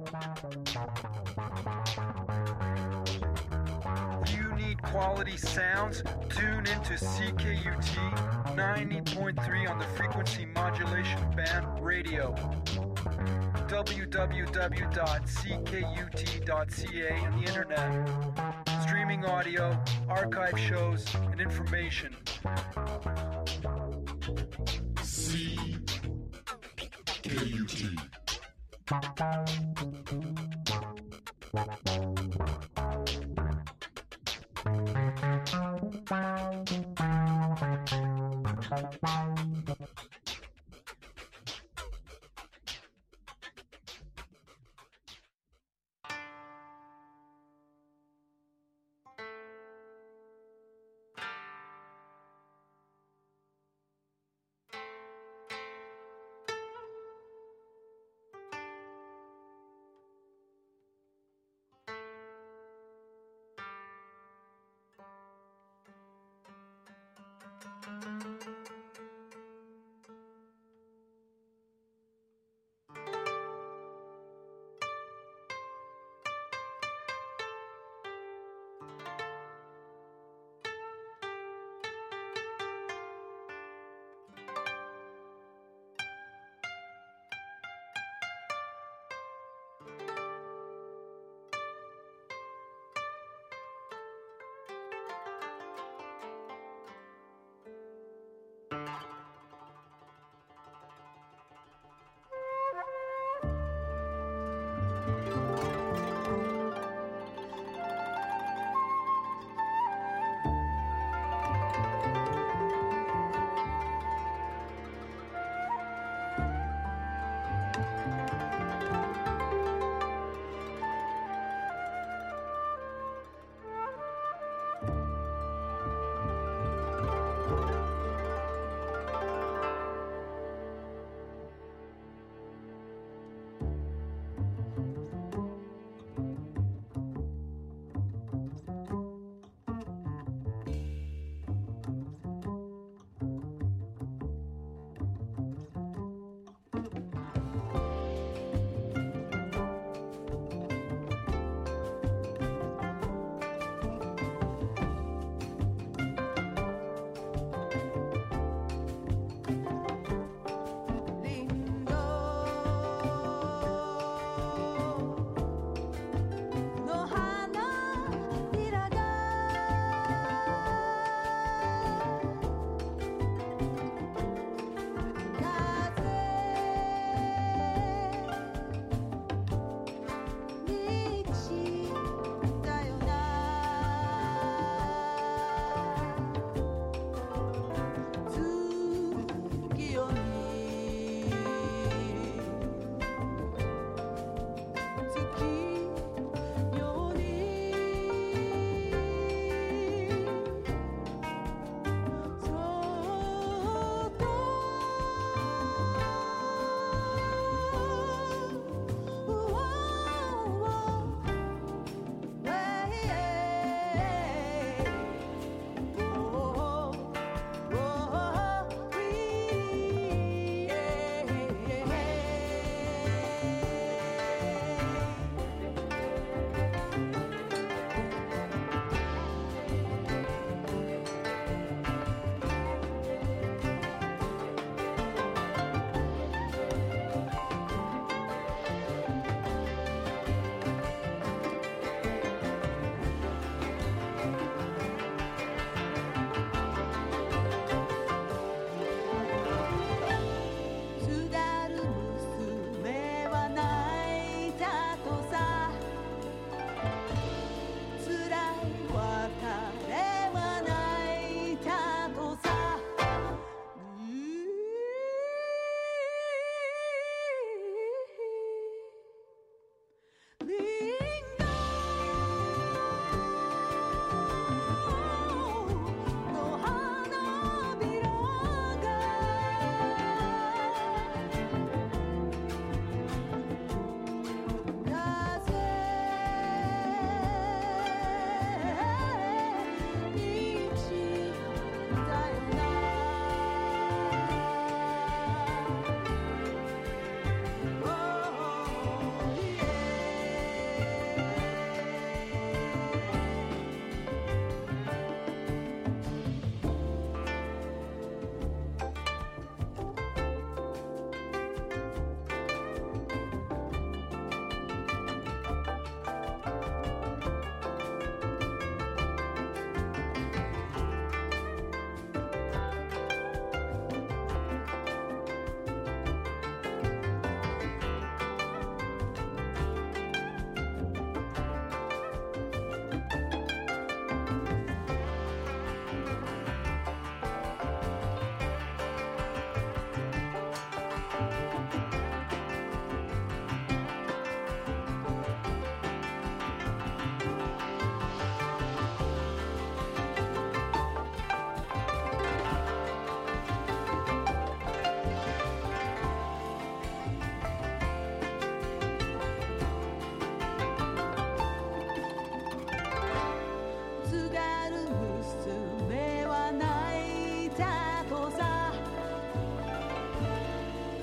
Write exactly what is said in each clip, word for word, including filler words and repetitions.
You need quality sounds? Tune into C K U T ninety point three on the frequency modulation band radio. w w w dot c k u t dot c a on the internet. Streaming audio, archive shows, and information. C K U T.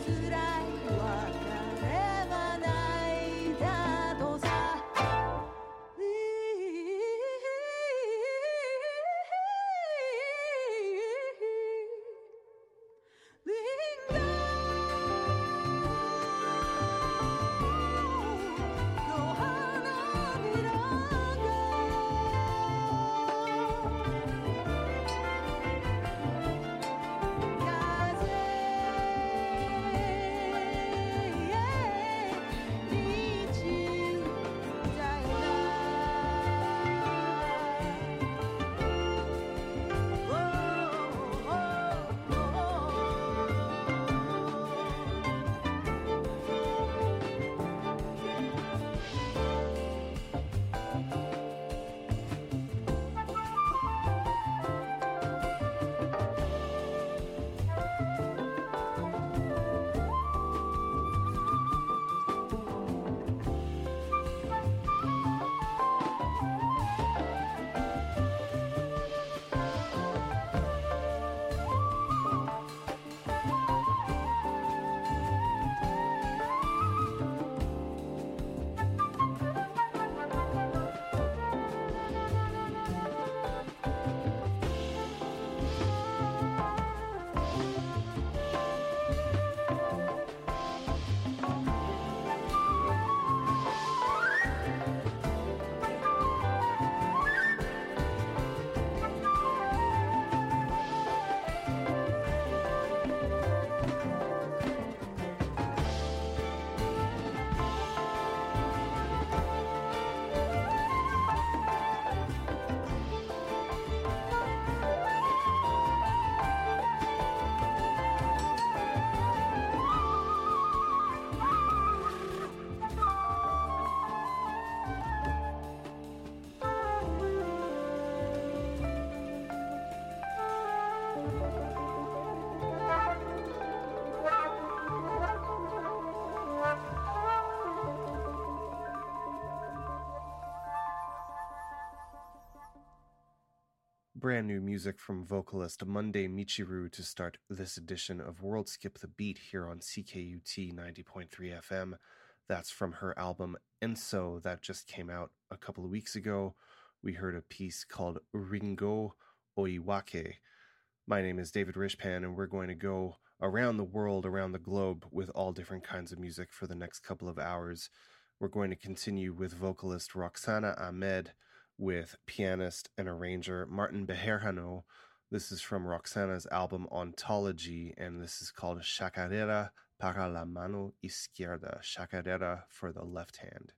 Brand new music from vocalist Monday Michiru to start this edition of World Skip the Beat here on C K U T ninety point three F M. That's from her album Enso that just came out a couple of weeks ago. We heard a piece called Ringo Oiwake. My name is David Rishpan, and we're going to go around the world, around the globe, with all different kinds of music for the next couple of hours. We're going to continue with vocalist Roxana Ahmed, with pianist and arranger Martin Bejerano. This is from Roxana's album Ontology, and this is called Chacarera para la mano izquierda, Chacarera for the left hand.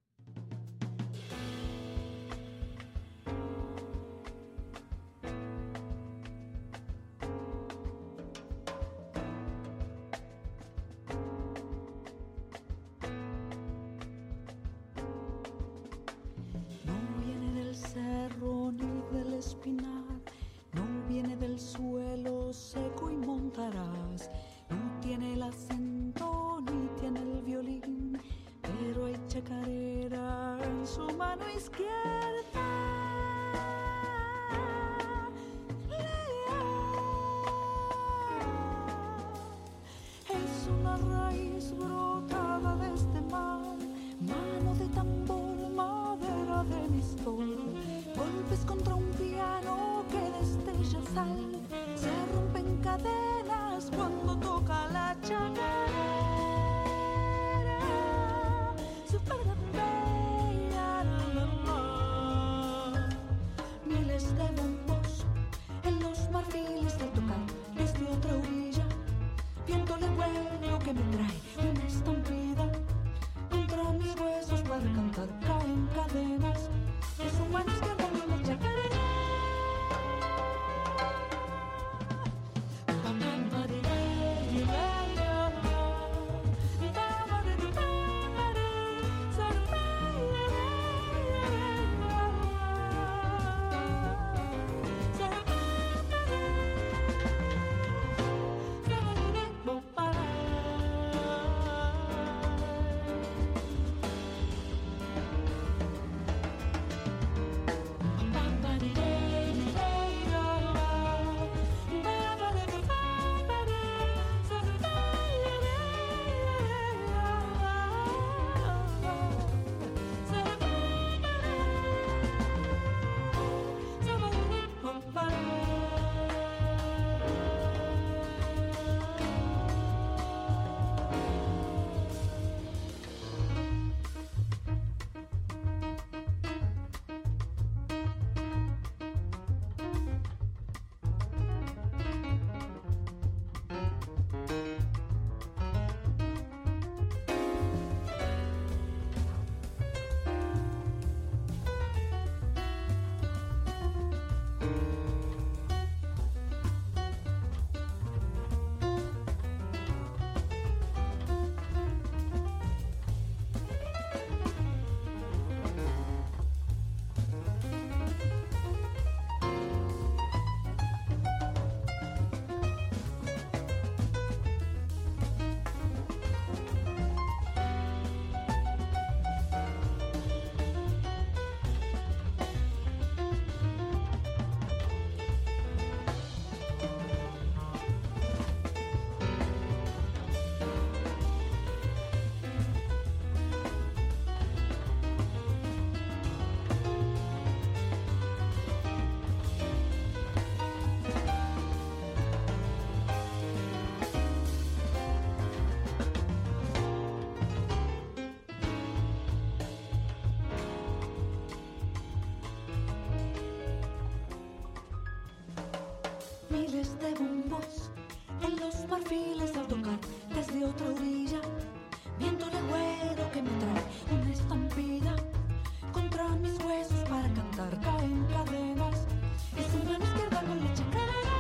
miles de bombos en los perfiles al tocar desde otra orilla. Viento legüero que me trae una estampida contra mis huesos para cantar. Caen cadenas y su mano izquierda con leche caerá.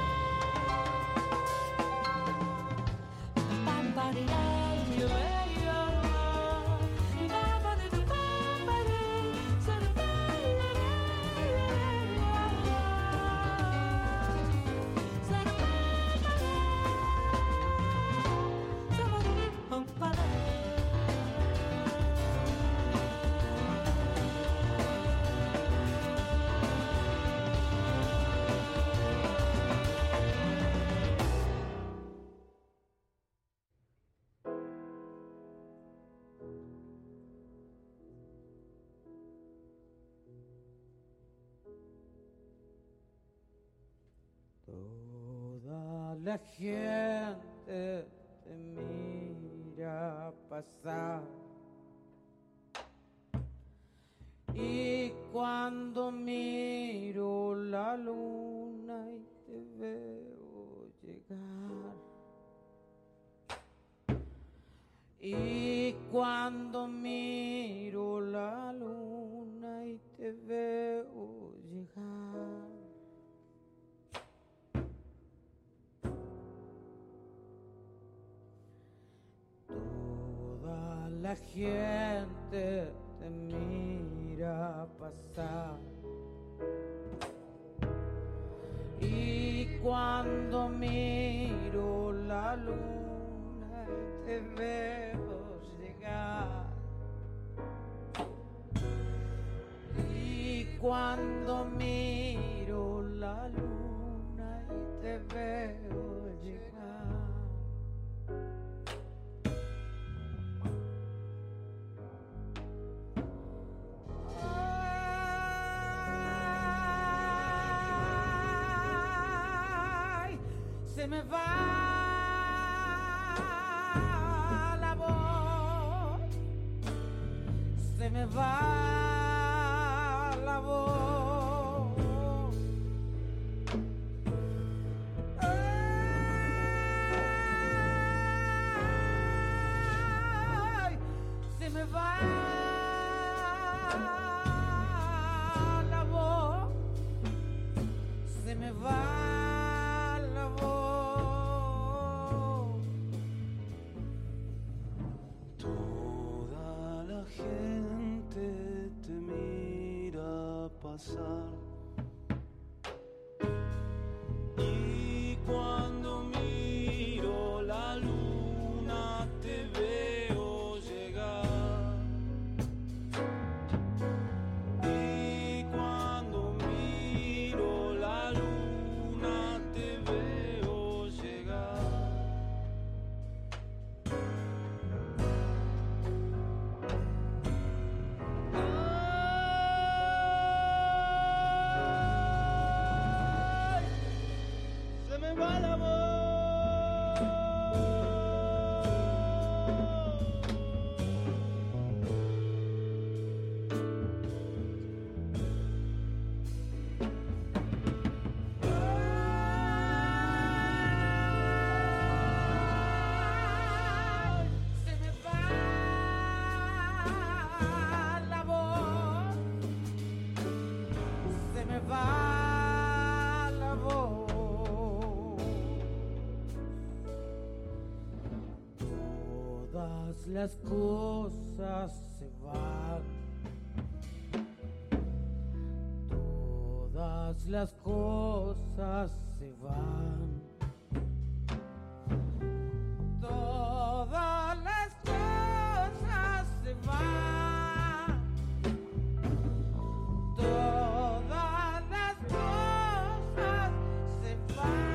Toda la gente te mira pasar y cuando miro la luna y te veo llegar y cuando miro la luna y te veo llegar. La gente te mira pasar y cuando miro la luna te veo llegar y cuando miro la luna y te veo llegar. Se me va la voz, se me va la voz. Ay, se me va la voz, se me va. Y cuando miro la luna te veo llegar y cuando miro la luna te veo llegar. Las cosas se van, todas las cosas se van, todas las cosas se van, todas las cosas se van.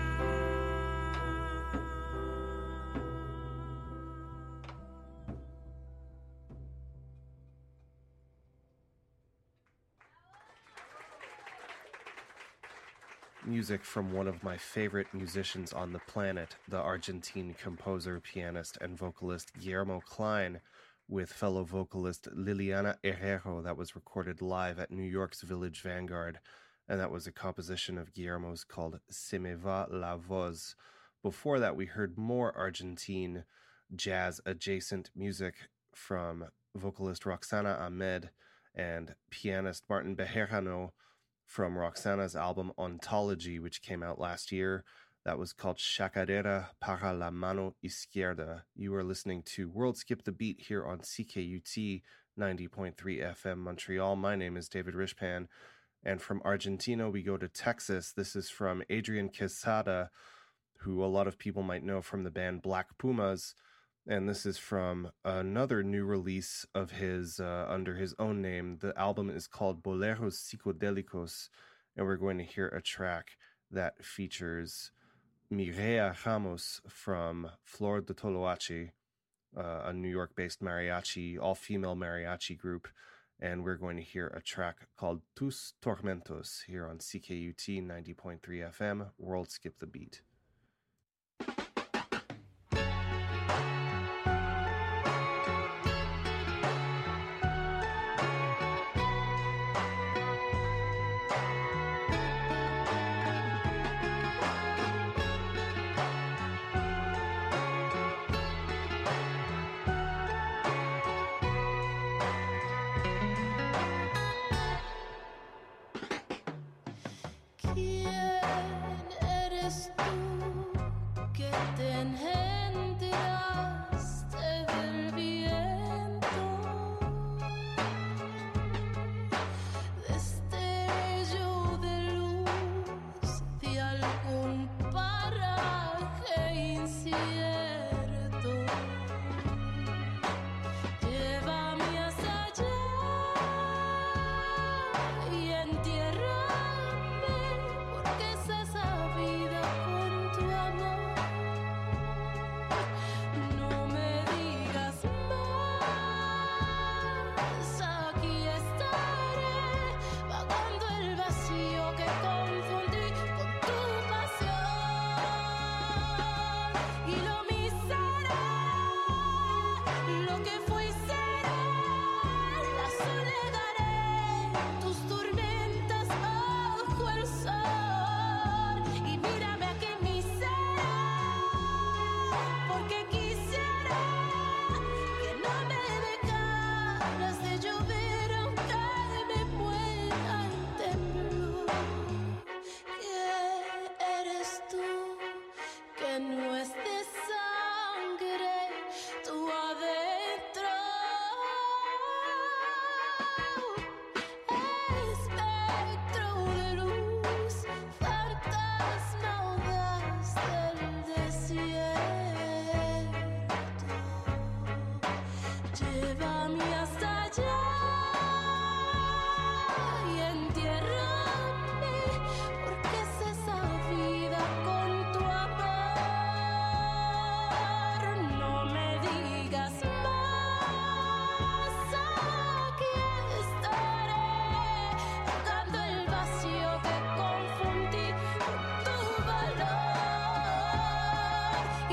Music from one of my favorite musicians on the planet, the Argentine composer, pianist, and vocalist Guillermo Klein, with fellow vocalist Liliana Herrero. That was recorded live at New York's Village Vanguard. and that was a composition of Guillermo's called Se me va la voz. Before that, we heard more Argentine jazz-adjacent music from vocalist Roxana Ahmed and pianist Martin Bejarano from Roxana's album Ontology, which came out last year. That was called Chacarera para la mano izquierda. You are listening to World Skip the Beat here on C K U T ninety point three F M Montreal. My name is David Rishpan, and from Argentina we go to Texas. This is from Adrian Quesada, who a lot of people might know from the band Black Pumas, and this is from another new release of his uh, under his own name. The album is called Boleros Psicodélicos, and we're going to hear a track that features Mireya Ramos from Flor de Toloache, uh, a New York-based mariachi, all-female mariachi group, and we're going to hear a track called Tus Tormentos here on C K U T ninety point three F M, World Skip the Beat.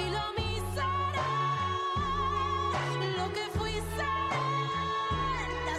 Lo que fui será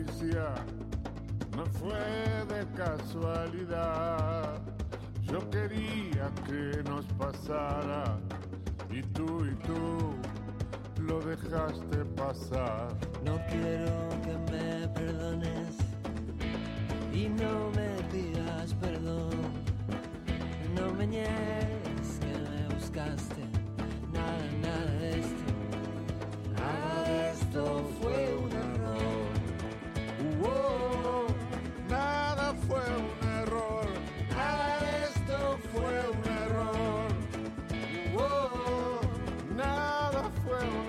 noticia no fue de casualidad. Yo quería que nos pasara y tú y tú lo dejaste pasar. No quiero que me perdones y no me pidas perdón. No me niegues que me buscaste. Nada, nada de esto. Nada de esto fue un error. Oh, nada fue un error. Nada de esto fue un error. Oh, nada fue un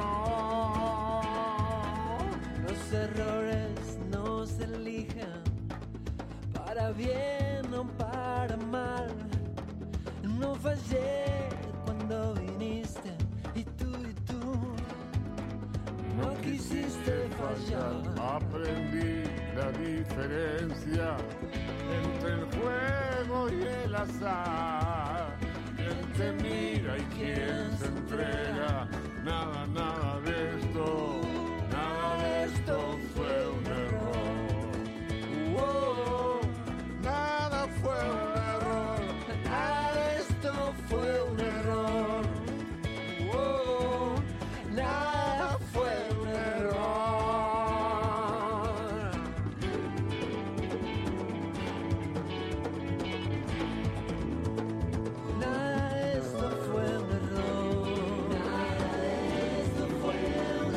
error. Los errores no se eligen para bien o para mal. No fallé cuando viniste y tú y tú no quisiste fallar. Aprendí la diferencia entre el juego y el azar, entre mira y quien se entrega. Nada, nada de esto, nada de esto fue un error. Oh, nada fue un error, nada de esto fue un error. Oh, nada fue un error. Nada de esto fue un error. Nada de esto fue un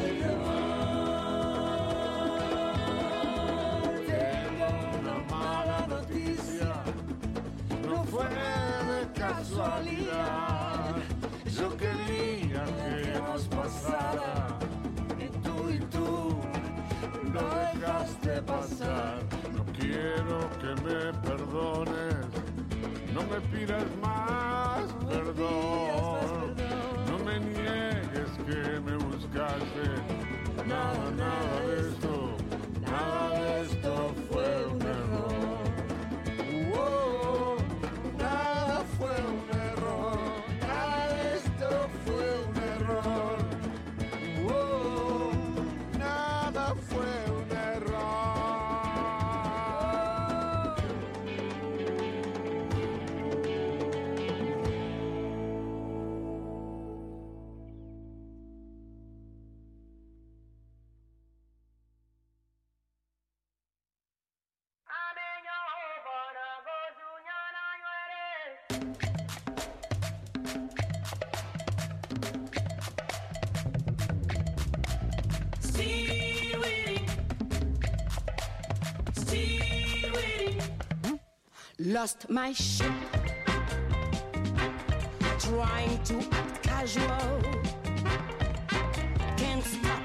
error. Tengo una mala noticia, no fue de casualidad. Yo quería que nos pasara y tú y tú lo dejaste pasar. No quiero que me perdones, no me pidas más perdón. No me niegues que me buscaste. Nada, nada de esto, nada de esto fue un error. Oh, nada fue un error, nada de esto fue un error. Oh, nada fue un error. Still waiting, still waiting. Lost my ship, trying to act casual. Can't stop,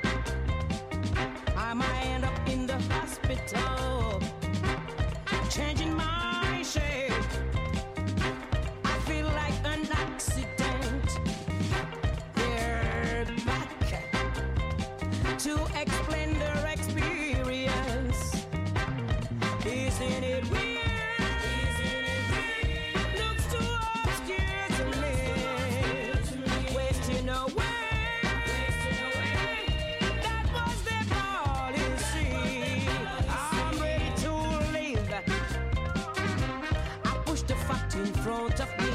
I might end up in the hospital. Changing my shape, I feel like an accident. They're back to explain their experience. Isn't it weird? Looks too obscure to me. Wasting away, that was their policy. I'm ready to leave. I push the fact in front of me.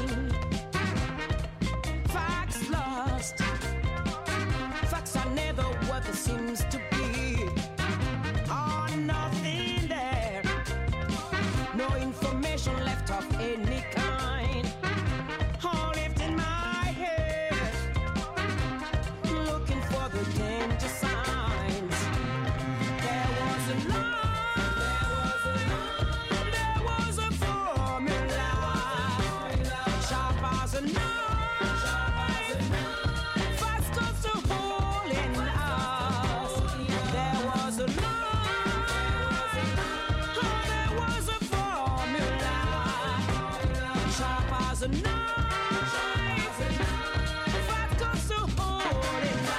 Facts lost. Facts are never what it seems to be. Oh, nothing there. No information left of any kind. All left in my head. Looking for the danger signs. There was a line. There was a formula. Sharp as a knife. Fast as a hole in us. There was a line. There was a formula. Sharp as a knife. Fast as a hole in us.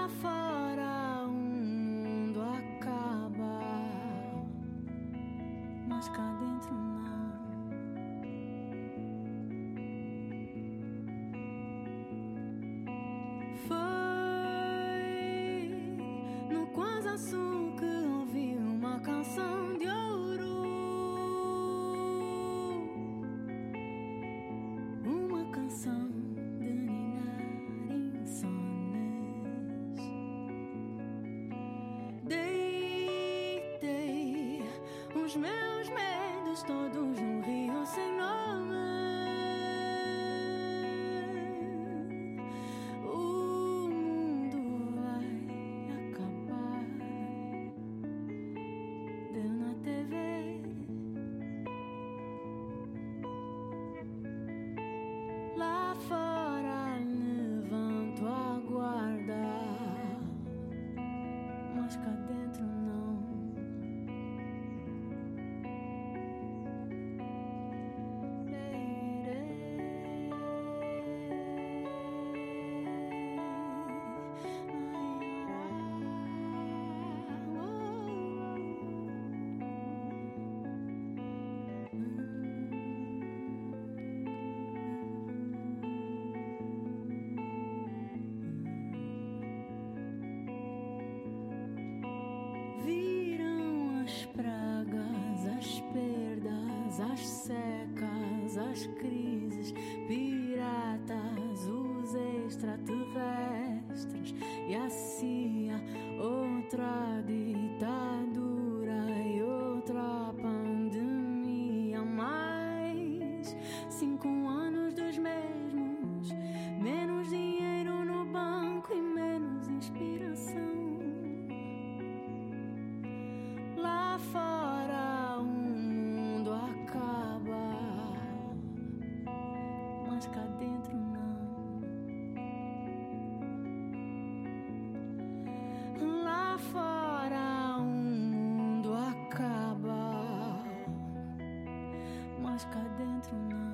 mas cá dentro não. Foi no Kwanzaa Sul que ouvi uma canção de ouro, uma canção de ninar insones. Deitei os meus medos todos num rio sem nome. O mundo vai acabar. Deu na T V. Lá fora levanto a guarda, mas cá dentro não. Viram as pragas, as perdas, as secas, as crises, piratas, os extraterrestres e a C I A, outra ditadura e outra pandemia. Mais cinco anos dos mesmos, menos dinheiro no banco e menos inspiração. Lá fora o mundo acaba, mas cá dentro não. Lá fora o mundo acaba, mas cá dentro não.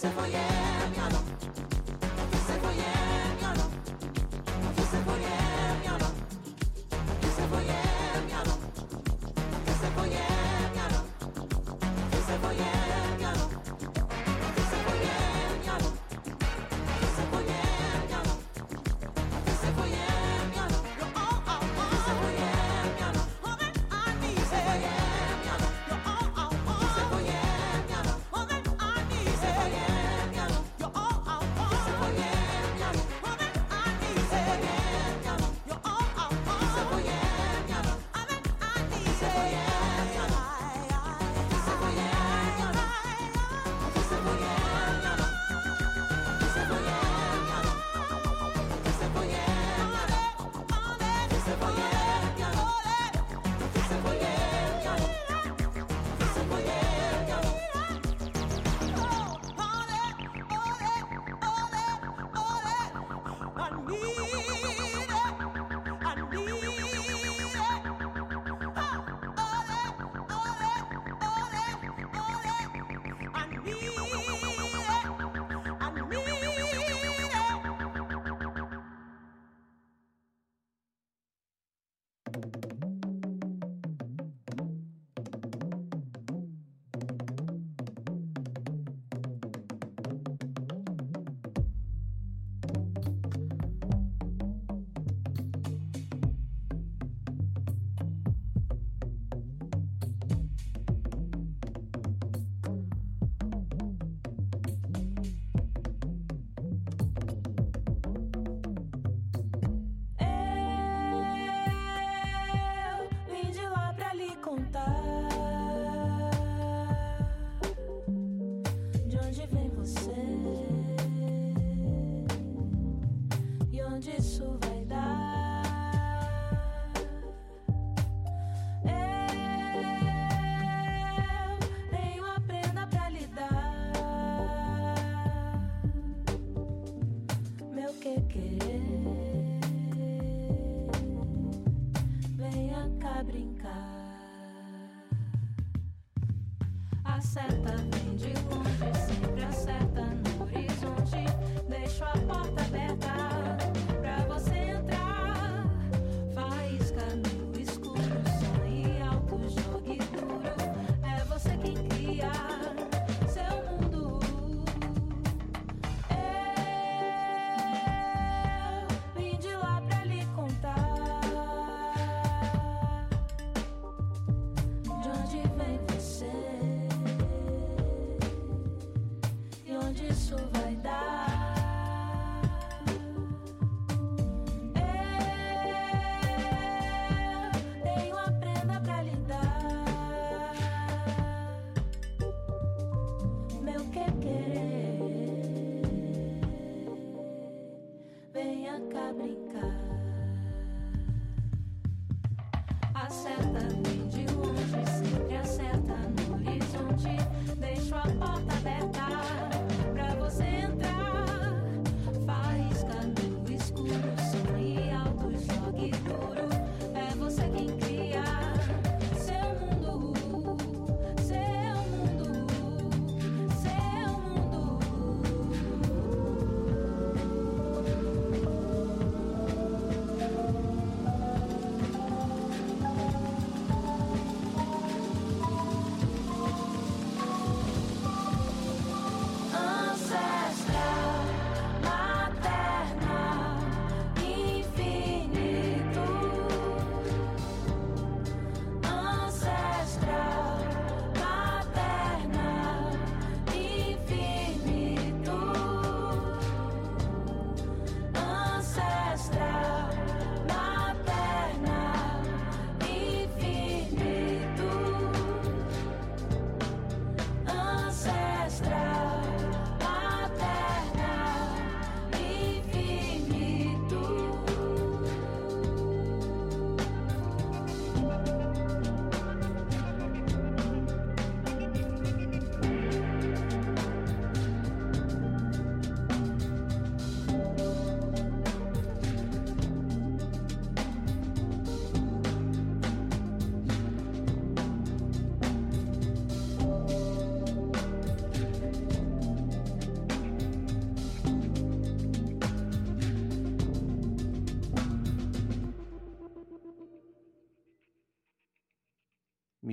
Isso vai dar.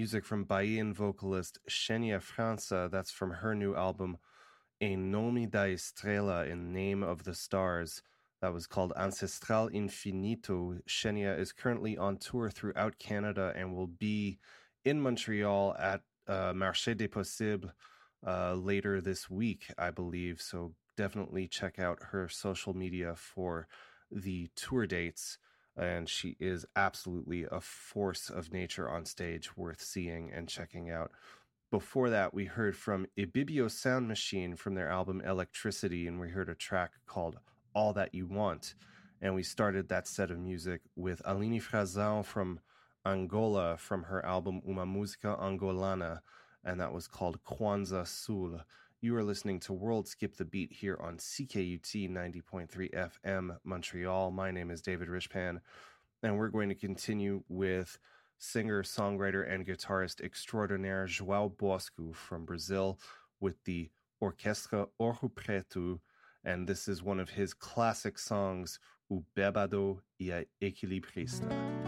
music from Bahian vocalist Xenia França. That's from her new album, Em Nome da Estrela, in Name of the Stars. That was called Ancestral Infinito. Xenia is currently on tour throughout Canada and will be in Montreal at uh, Marché des Possibles uh, later this week, I believe. So definitely check out her social media for the tour dates. And she is absolutely a force of nature on stage, worth seeing and checking out. Before that, we heard from Ibibio Sound Machine from their album Electricity, and we heard a track called All That You Want. And we started that set of music with Aline Frazão from Angola from her album Uma Música Angolana, and that was called Kwanzaa Sul. You are listening to World Skip the Beat here on C K U T ninety point three F M Montreal. My name is David Rishpan, and we're going to continue with singer, songwriter, and guitarist extraordinaire João Bosco from Brazil with the Orquestra Ouro Preto, and this is one of his classic songs, O Bêbado e a Equilibrista.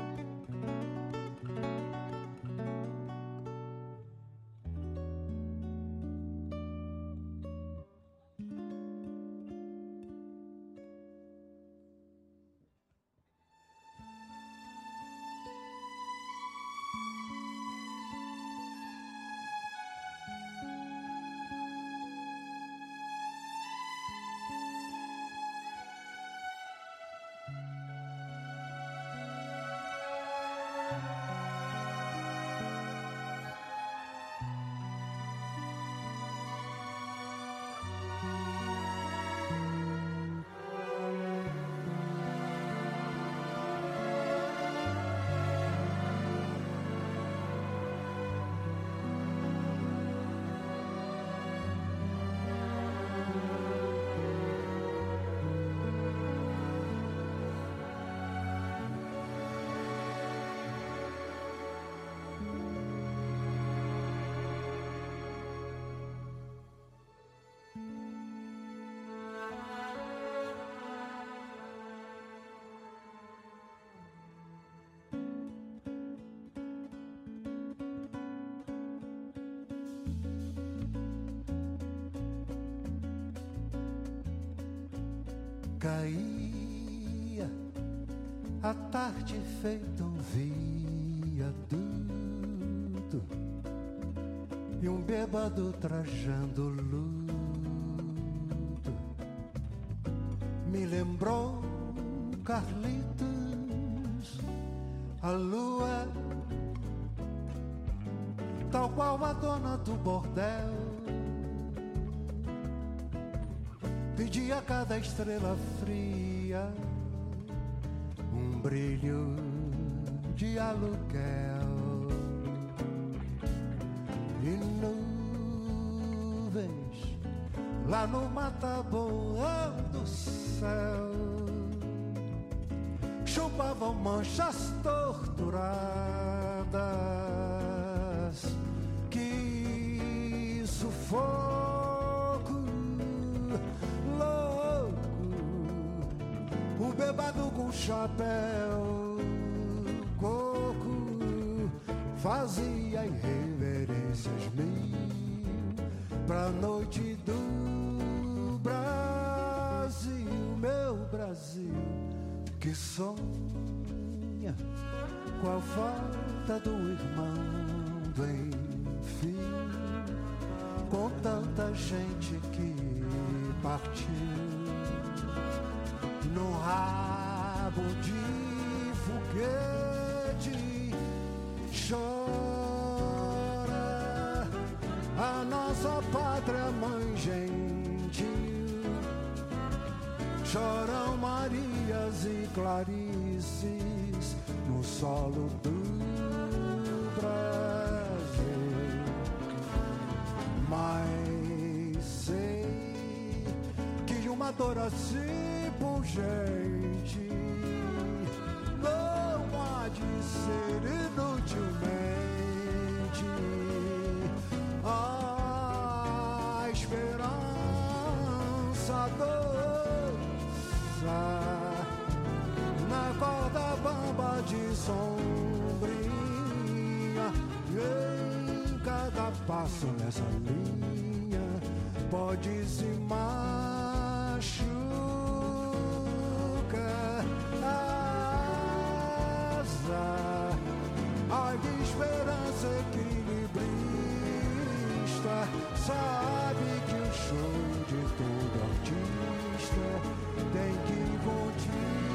Caía a tarde feita um viaduto e um bêbado trajando luto me lembrou Carlitos, a lua, tal qual a dona do bordel, pedia a cada estrela fria um brilho de aluguel. E nuvens lá no mataboão do céu chupavam manchas torturadas. Que sufoco o bêbado com chapéu coco fazia irreverências mil pra noite do Brasil, meu Brasil, que sonha com a falta do irmão do enfim, com tanta gente que partiu no rabo de foguete. Chora a nossa pátria mãe gentil, choram Marias e Clarices no solo do Brasil. Mas sei que uma dor assim pungente não há de ser inutilmente a esperança doça na corda bamba de sombrinha. Yeah. passam nessa linha, pode se machucar. Azar, ai de esperança equilibrista, sabe que o show de todo artista tem que continuar.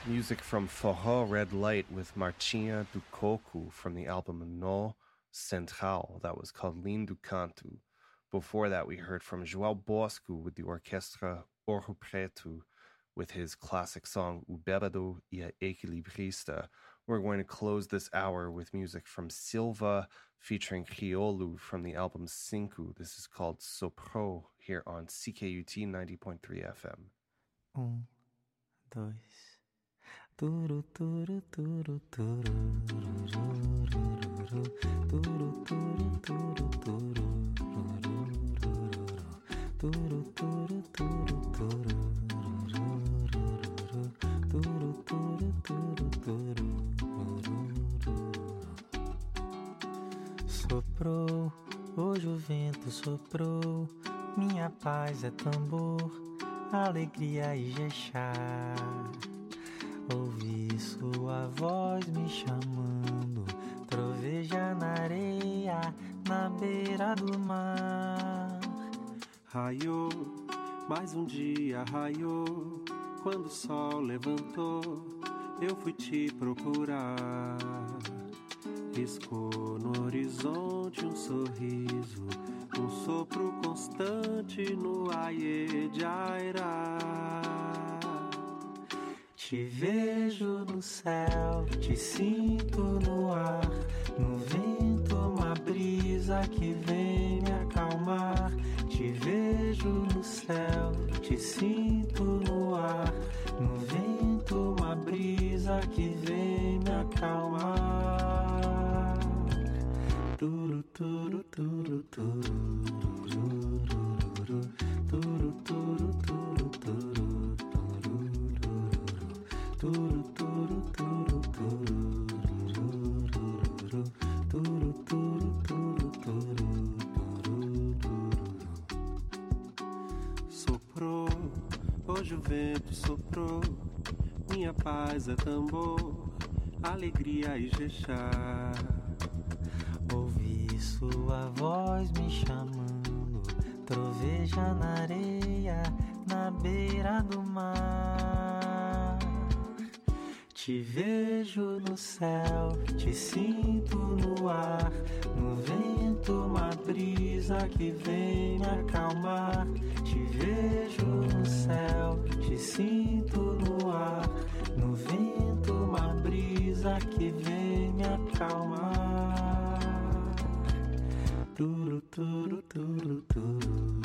Music from Forró Red Light with Marchinha do Coco from the album No Central. That was called Lindo Canto. Before that, we heard from João Bosco with the Orquestra Ouro Preto with his classic song O Bêbado e a Equilibrista. We're going to close this hour with music from Silva featuring Criolo from the album Cinco. This is called Sopro here on C K U T ninety point three F M. Um, dois. Turu turu turu turu turu turu turu turu turu turu Soprou, hoje o vento soprou, minha paz é tambor, alegria e Ijexá. Ouvi sua voz me chamando, troveja na areia, na beira do mar. Raiou, mais um dia raiou, quando o sol levantou, eu fui te procurar. Riscou no horizonte um sorriso, um sopro constante no Aie de Airá. Te vejo no céu, te sinto no ar, no vento uma brisa que vem me acalmar. Te vejo no céu, te sinto no ar, no vento uma brisa que vem me acalmar. Turu turu turu turu turu turu turu turu turu turu turu turu turu turu. Soprou, hoje o vento soprou, minha paz é tambor, alegria e Ijexá. Ouvi sua voz me chamando, troveja na areia, na beira do mar. Te vejo no céu, te sinto no ar, no vento uma brisa que vem me acalmar. Te vejo no céu, te sinto no ar, no vento uma brisa que vem me acalmar. Turu turu turu turu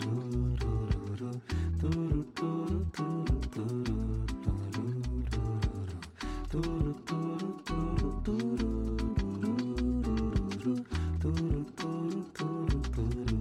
turu turu turu turu. Turu turu turu turu turu turu turu turu.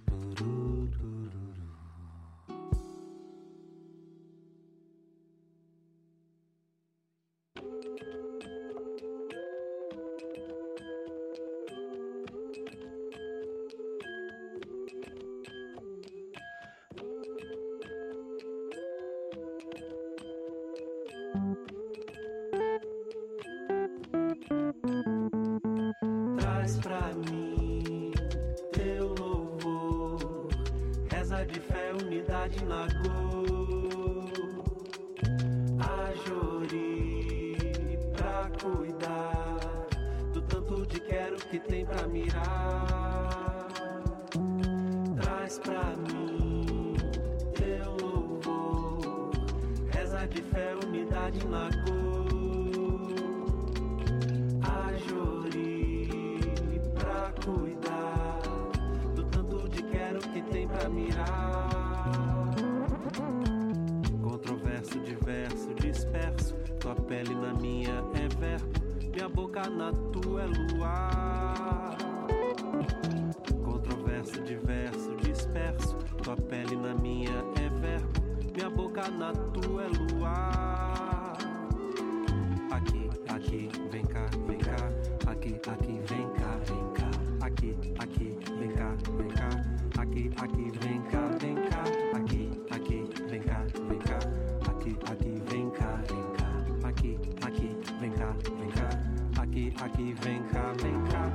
Traz pra mim teu louvor, reza de fé, unidade na cor. Ajori pra cuidar do tanto de quero que tem pra mirar. Traz pra mim teu louvor, reza de fé, unidade na cor. Cuidar do tanto de quero que tem pra mirar. Controverso, diverso, disperso, tua pele na minha é verbo, minha boca na tua é luar. Controverso, diverso, disperso, tua pele na minha é verbo, minha boca na tua é luar. Aqui, aqui, vem cá, vem cá, aqui, aqui, vem cá, vem cá. Aqui, aqui, vem cá, vem cá. Aqui, aqui, vem cá, vem cá. Aqui, aqui, vem cá, vem cá. Aqui, aqui, vem cá, vem cá. Aqui, aqui, vem cá, vem cá. Aqui, aqui, vem cá, vem cá.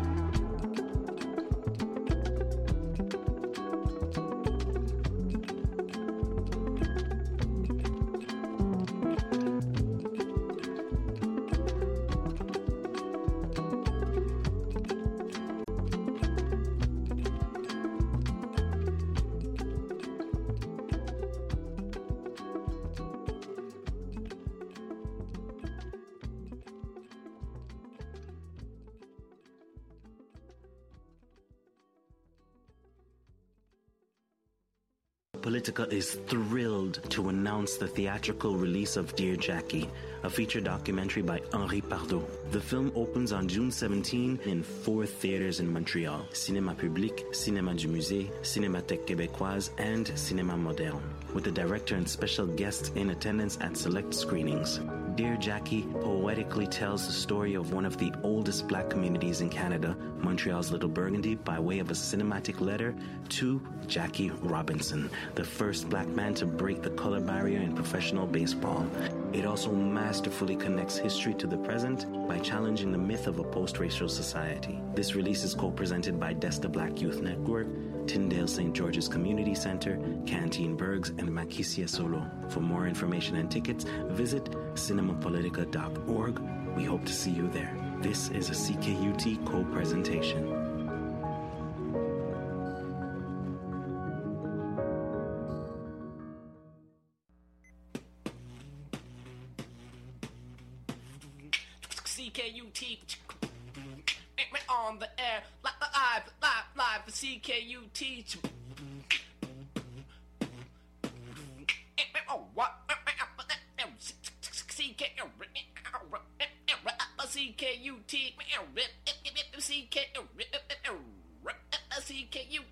Politica is thrilled to announce the theatrical release of Dear Jackie, a feature documentary by Henri Pardot. The film opens on June seventeenth in four theaters in Montreal: Cinéma Public, Cinéma du Musée, Cinémathèque Québécoise, and Cinéma Moderne, with the director and special guests in attendance at select screenings. Dear Jackie poetically tells the story of one of the oldest black communities in Canada, Montreal's Little Burgundy, by way of a cinematic letter to Jackie Robinson, the first black man to break the color barrier in professional baseball. It also masterfully connects history to the present by challenging the myth of a post-racial society. This release is co-presented by Desta Black Youth Network, Tyndale Saint George's Community Center, Canteen Bergs, and Makisia Solo. For more information and tickets, visit cinemapolitica dot org. We hope to see you there. This is a C K U T co-presentation. C K U T on the air, live, live, live, live for C K U T. Oh, what? C K C K U T C K C K U